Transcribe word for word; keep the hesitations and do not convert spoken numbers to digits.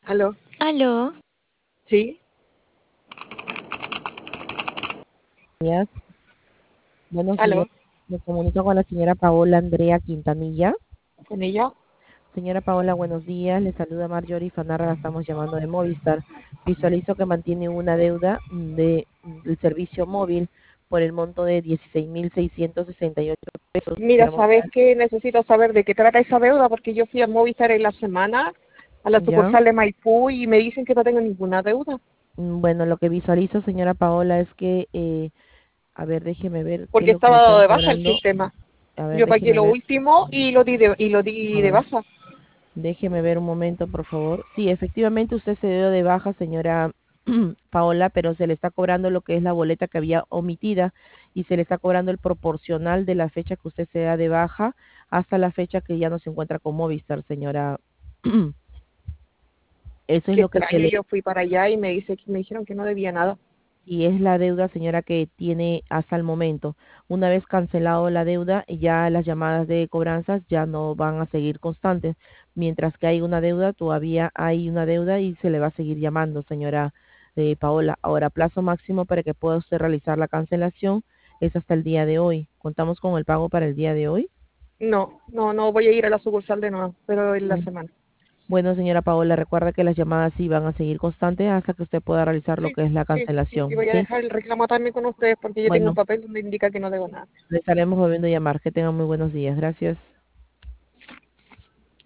Aló, Aló, sí, Días. Buenos aló, días. Me comunico con la señora Paola Andrea Quintanilla. con ella. Señora Paola, buenos días. Le saluda Marjorie Fanarra. La estamos llamando de Movistar. Visualizo que mantiene una deuda de, del servicio móvil por el monto de dieciséis mil seiscientos sesenta y ocho pesos. Mira, Quisiéramos ¿sabes saber, qué? Necesito saber de qué trata esa deuda porque yo fui a Movistar en la semana a la ¿ya? sucursal de Maipú y me dicen que no tengo ninguna deuda Mm, Bueno, lo que visualizo, señora Paola, es que, eh, a ver, déjeme ver qué es porque lo que estaba le dado están de baja el cobrando. sistema. A ver, Yo pagué déjeme lo ver. último y lo di de, y lo A di de ver. baja. Déjeme ver un momento, por favor. Sí, efectivamente usted se dio de baja, señora Paola, pero se le está cobrando lo que es la boleta que había omitida y se le está cobrando el proporcional de la fecha que usted se da de baja hasta la fecha que ya no se encuentra con Movistar, señora. Eso es Qué lo que se extraño, le, yo fui para allá y me dice que me dijeron que no debía nada. y es la deuda, señora, que tiene hasta el momento. Una vez cancelado la deuda, ya las llamadas de cobranzas ya no van a seguir constantes. Mientras que hay una deuda, todavía hay una deuda y se le va a seguir llamando, señora eh, Paola. Ahora, plazo máximo para que pueda usted realizar la cancelación es hasta el día de hoy. ¿Contamos con el pago para el día de hoy? No, no, no voy a ir a la sucursal de nuevo, pero en la Mm. semana. Bueno, señora Paola, recuerda que las llamadas sí van a seguir constantes hasta que usted pueda realizar lo Sí, que es la sí, sí, y cancelación, voy a ¿sí? dejar el reclamo también con ustedes porque yo tengo un Bueno, papel donde indica que no debo nada. le estaremos volviendo a llamar. Que tengan muy buenos días. Gracias.